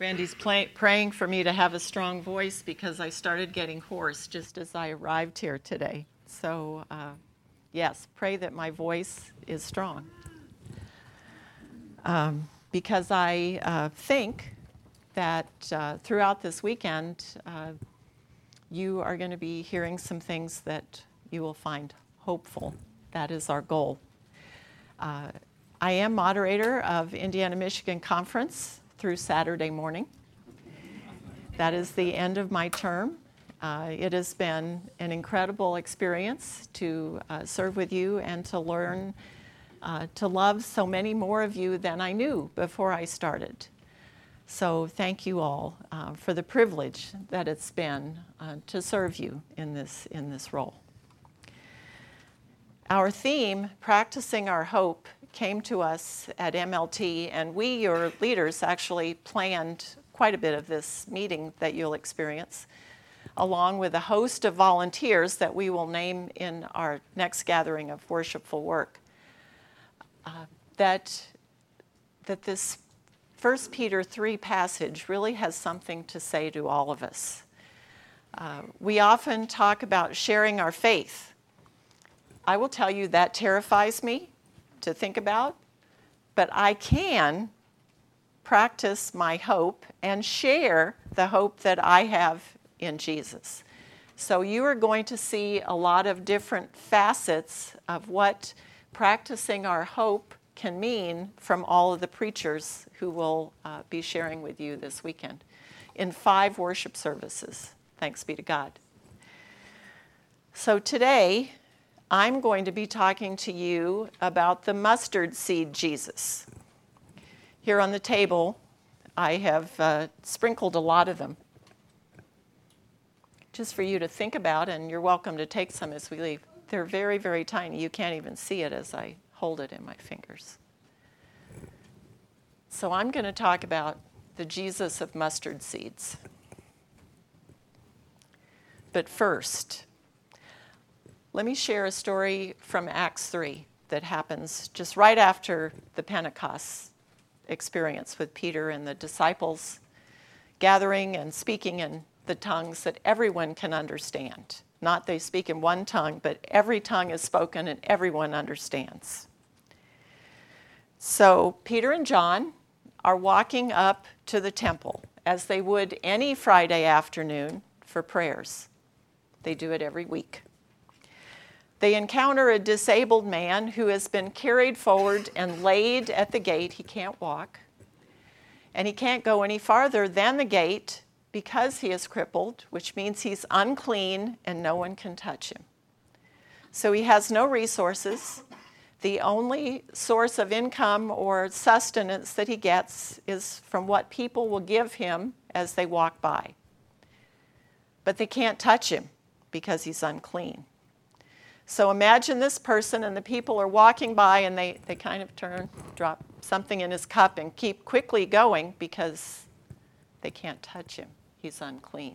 Randy's praying for me to have a strong voice because I started getting hoarse just as I arrived here today. So, yes, pray that my voice is strong. Because I think that throughout this weekend, you are going to be hearing some things that you will find hopeful. That is our goal. I am moderator of Indiana-Michigan Conference through Saturday morning. That is the end of my term. It has been an incredible experience to serve with you and to learn to love so many more of you than I knew before I started. So thank you all for the privilege that it's been to serve you in this role. Our theme, Practicing Our Hope, came to us at MLT, and we, your leaders, actually planned quite a bit of this meeting that you'll experience, along with a host of volunteers that we will name in our next gathering of worshipful work. That this 1 Peter 3 passage really has something to say to all of us. We often talk about sharing our faith. I will tell you that terrifies me to think about, but I can practice my hope and share the hope that I have in Jesus. So you are going to see a lot of different facets of what practicing our hope can mean from all of the preachers who will be sharing with you this weekend in 5 worship services. Thanks be to God. So today, I'm going to be talking to you about the mustard seed Jesus. Here on the table, I have sprinkled a lot of them, just for you to think about, and you're welcome to take some as we leave. They're very, very tiny. You can't even see it as I hold it in my fingers. So I'm going to talk about the Jesus of mustard seeds. But first, let me share a story from Acts 3 that happens just right after the Pentecost experience with Peter and the disciples gathering and speaking in the tongues that everyone can understand. Not they speak in one tongue, but every tongue is spoken and everyone understands. So Peter and John are walking up to the temple as they would any Friday afternoon for prayers. They do it every week. They encounter a disabled man who has been carried forward and laid at the gate. He can't walk, and he can't go any farther than the gate because he is crippled, which means he's unclean and no one can touch him. So he has no resources. The only source of income or sustenance that he gets is from what people will give him as they walk by. But they can't touch him because he's unclean. So imagine this person, and the people are walking by, and they kind of turn, drop something in his cup, and keep quickly going because they can't touch him. He's unclean.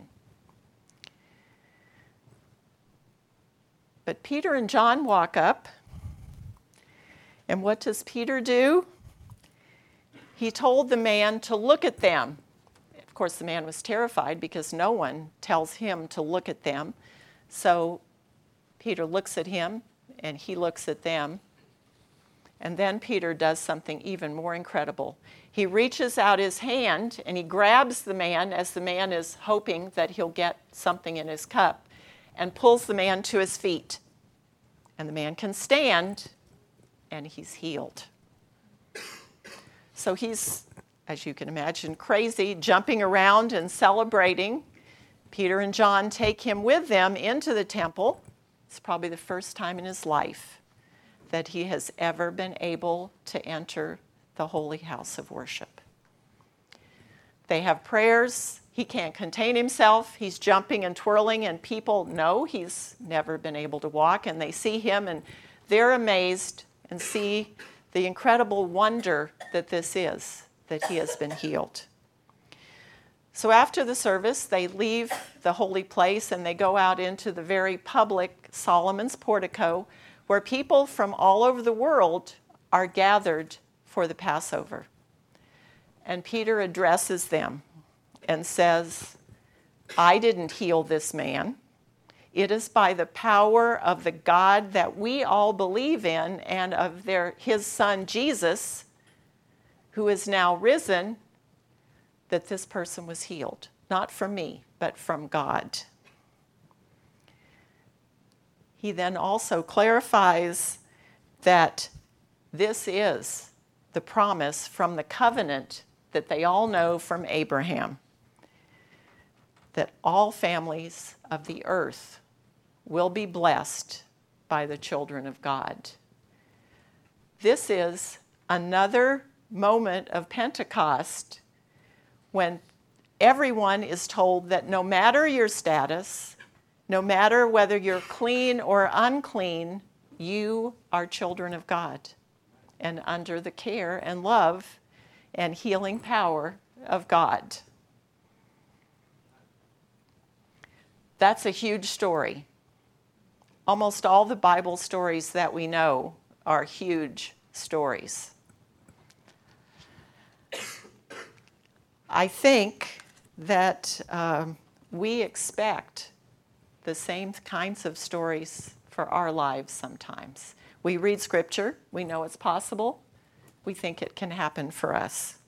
But Peter and John walk up, and what does Peter do? He told the man to look at them. Of course, the man was terrified because no one tells him to look at them. So Peter looks at him, and he looks at them. And then Peter does something even more incredible. He reaches out his hand, and he grabs the man as the man is hoping that he'll get something in his cup, and pulls the man to his feet. And the man can stand, and he's healed. So he's, as you can imagine, crazy, jumping around and celebrating. Peter and John take him with them into the temple. It's probably the first time in his life that he has ever been able to enter the holy house of worship. They have prayers. He can't contain himself. He's jumping and twirling, and people know he's never been able to walk, and they see him, and they're amazed and see the incredible wonder that this is, that he has been healed. So after the service, they leave the holy place and they go out into the very public Solomon's portico, where people from all over the world are gathered for the Passover. And Peter addresses them. and says, I didn't heal this man. It is by the power of the God that we all believe in and of his son Jesus, who is now risen, that this person was healed. Not from me, but from God. He then also clarifies that this is the promise from the covenant that they all know from Abraham, that all families of the earth will be blessed by the children of God. This is another moment of Pentecost when everyone is told that no matter your status, no matter whether you're clean or unclean, you are children of God and under the care and love and healing power of God. That's a huge story. Almost all the Bible stories that we know are huge stories. I think that we expect the same kinds of stories for our lives sometimes. We read Scripture, we know it's possible, we think it can happen for us.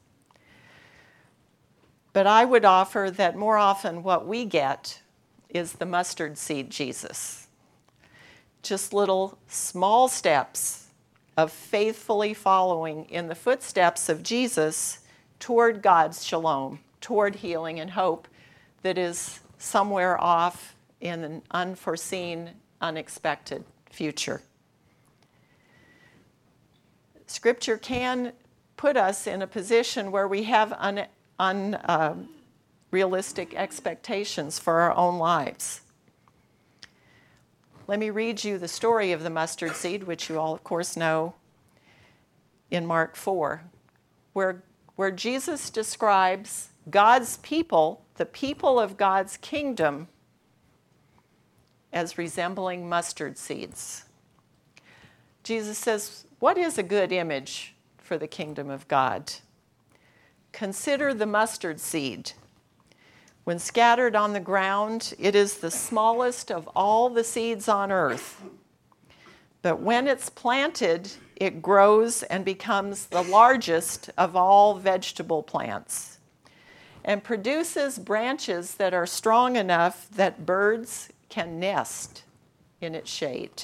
But I would offer that more often what we get is the mustard seed Jesus. Just little small steps of faithfully following in the footsteps of Jesus toward God's shalom, toward healing and hope that is somewhere off in an unforeseen, unexpected future. Scripture can put us in a position where we have unrealistic expectations for our own lives. Let me read you the story of the mustard seed, which you all, of course, know, in Mark 4, where Jesus describes God's people, the people of God's kingdom, as resembling mustard seeds. Jesus says, what is a good image for the kingdom of God? Consider the mustard seed. When scattered on the ground, it is the smallest of all the seeds on earth. But when it's planted, it grows and becomes the largest of all vegetable plants and produces branches that are strong enough that birds can nest in its shade.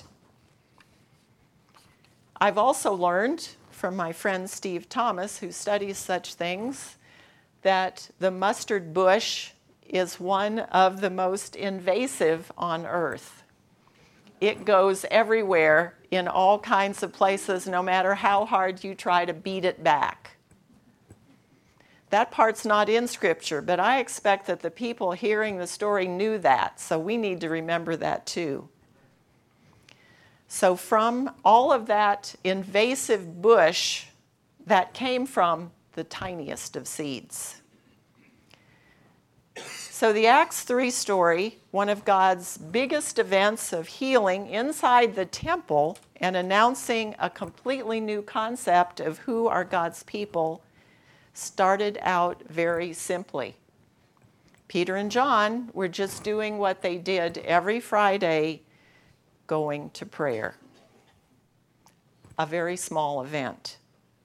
I've also learned from my friend Steve Thomas, who studies such things, that the mustard bush is one of the most invasive on earth. It goes everywhere in all kinds of places, no matter how hard you try to beat it back. That part's not in Scripture, but I expect that the people hearing the story knew that, so we need to remember that too. So from all of that invasive bush, that came from the tiniest of seeds. So the Acts 3 story, one of God's biggest events of healing inside the temple and announcing a completely new concept of who are God's people, started out very simply. Peter and John were just doing what they did every Friday, going to prayer. A very small event.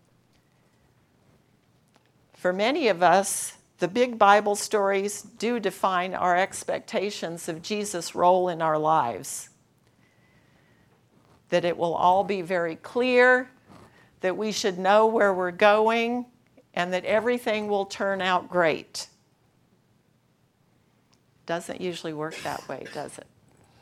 For many of us, the big Bible stories do define our expectations of Jesus' role in our lives. That it will all be very clear, that we should know where we're going, and that everything will turn out great. Doesn't usually work that way, does it?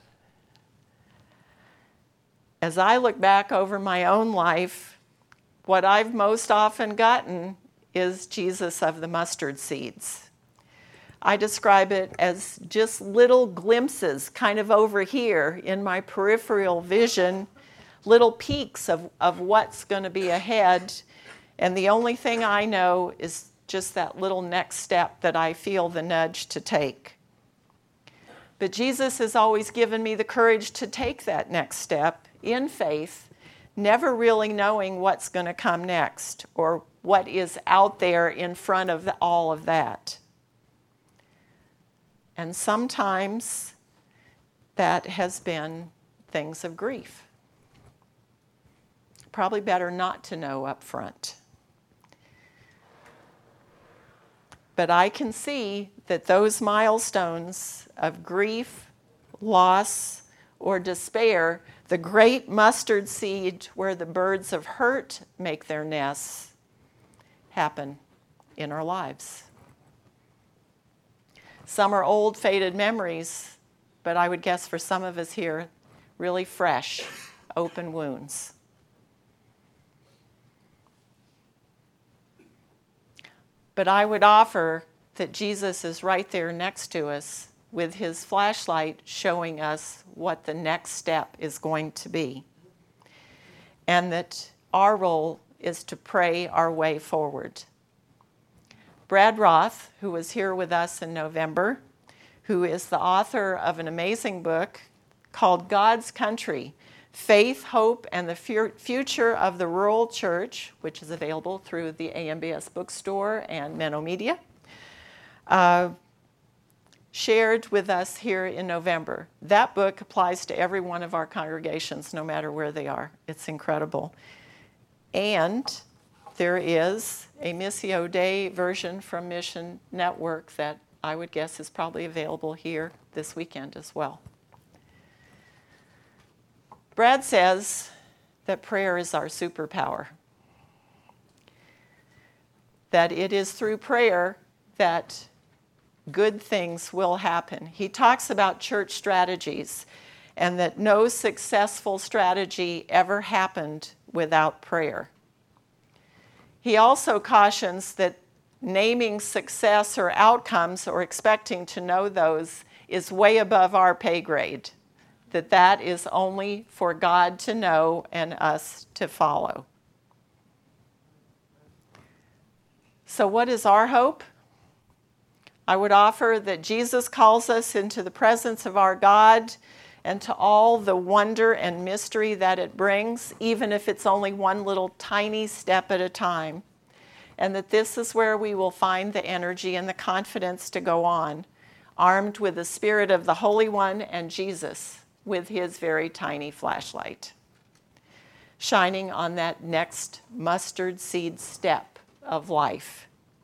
As I look back over my own life, what I've most often gotten is Jesus of the mustard seeds. I describe it as just little glimpses kind of over here in my peripheral vision, little peeks of what's going to be ahead. And the only thing I know is just that little next step that I feel the nudge to take. But Jesus has always given me the courage to take that next step in faith, never really knowing what's going to come next or what is out there in front of all of that. And sometimes that has been things of grief. Probably better not to know up front. But I can see that those milestones of grief, loss, or despair, the great mustard seed where the birds of hurt make their nests, happen in our lives. Some are old, faded memories, but I would guess for some of us here, really fresh, open wounds. But I would offer that Jesus is right there next to us with his flashlight showing us what the next step is going to be. And that our role is to pray our way forward. Brad Roth, who was here with us in November, who is the author of an amazing book called God's Country, Faith, Hope, and the Future of the Rural Church, which is available through the AMBS bookstore and Menno Media, shared with us here in November. That book applies to every one of our congregations, no matter where they are. It's incredible. And there is a Missio Dei version from Mission Network that I would guess is probably available here this weekend as well. Brad says that prayer is our superpower. That it is through prayer that good things will happen. He talks about church strategies and that no successful strategy ever happened without prayer. He also cautions that naming success or outcomes or expecting to know those is way above our pay grade. That is only for God to know and us to follow. So what is our hope? I would offer that Jesus calls us into the presence of our God and to all the wonder and mystery that it brings, even if it's only one little tiny step at a time. And that this is where we will find the energy and the confidence to go on, armed with the Spirit of the Holy One and Jesus with his very tiny flashlight, shining on that next mustard seed step of life.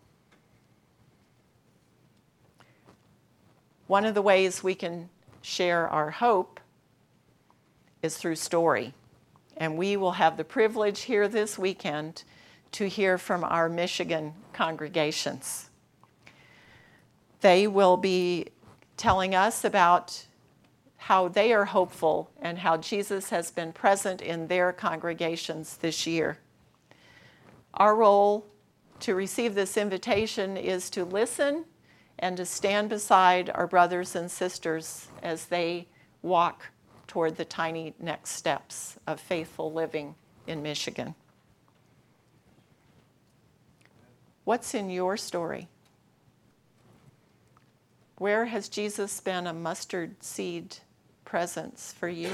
One of the ways we can share our hope is through story. And we will have the privilege here this weekend to hear from our Michigan congregations. They will be telling us about how they are hopeful and how Jesus has been present in their congregations this year. Our role to receive this invitation is to listen and to stand beside our brothers and sisters as they walk toward the tiny next steps of faithful living in Michigan. What's in your story? Where has Jesus been a mustard seed presence for you?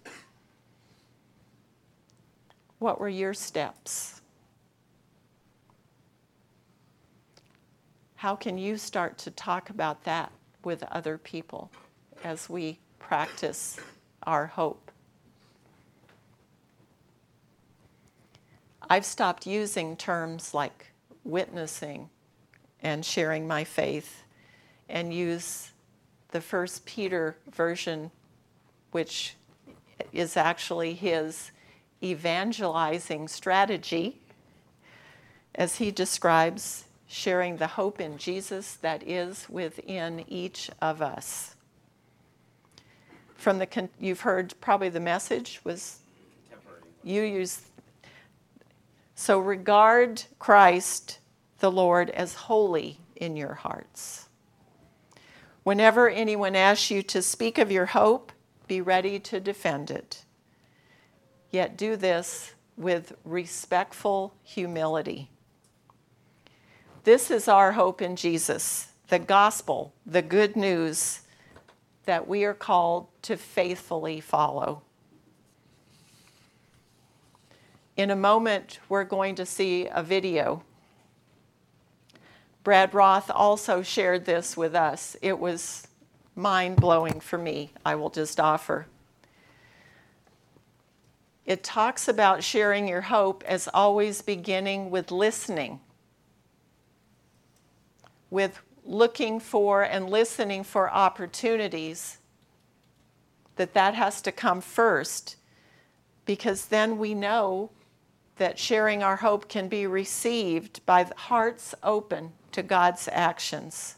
What were your steps? How can you start to talk about that with other people as we practice our hope? I've stopped using terms like witnessing and sharing my faith and use the 1 Peter version, which is actually his evangelizing strategy, as he describes sharing the hope in Jesus that is within each of us. You've heard probably the message was you use. So regard Christ the Lord as holy in your hearts. Whenever anyone asks you to speak of your hope, be ready to defend it. Yet do this with respectful humility. This is our hope in Jesus, the gospel, the good news that we are called to faithfully follow. In a moment, we're going to see a video. Brad Roth also shared this with us. It was mind-blowing for me, I will just offer. It talks about sharing your hope as always beginning with listening, with looking for and listening for opportunities, that has to come first, because then we know that sharing our hope can be received by hearts open to God's actions.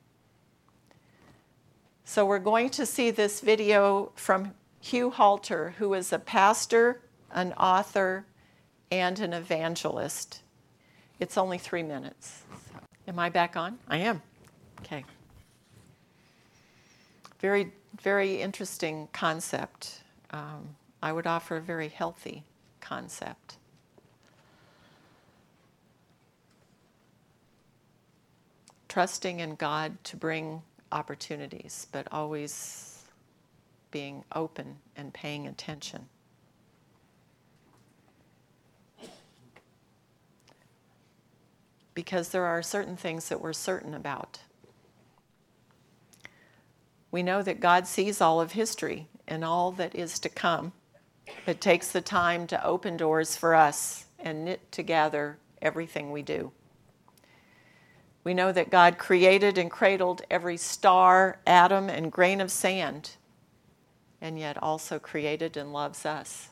So we're going to see this video from Hugh Halter, who is a pastor, an author, and an evangelist. It's only 3 minutes. Am I back on? I am. Okay. Very, very interesting concept. I would offer a very healthy concept. Trusting in God to bring opportunities, but always being open and paying attention. Because there are certain things that we're certain about. We know that God sees all of history and all that is to come. It takes the time to open doors for us and knit together everything we do. We know that God created and cradled every star, atom, and grain of sand, and yet also created and loves us.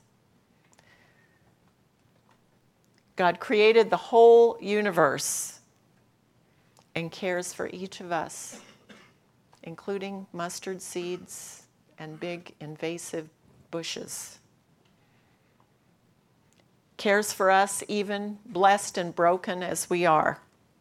God created the whole universe and cares for each of us, including mustard seeds and big invasive bushes. Cares for us even blessed and broken as we are.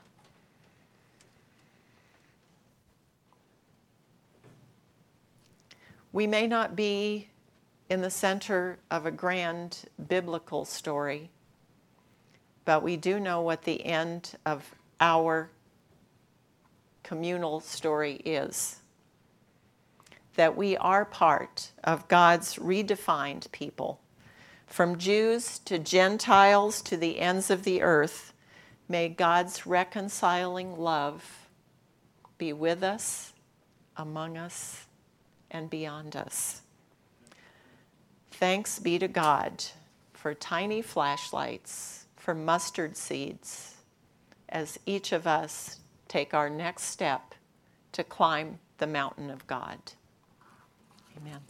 We may not be in the center of a grand biblical story, but we do know what the end of our communal story is. That we are part of God's redefined people. From Jews to Gentiles to the ends of the earth, may God's reconciling love be with us, among us, and beyond us. Thanks be to God for tiny flashlights, for mustard seeds, as each of us take our next step to climb the mountain of God. Amen.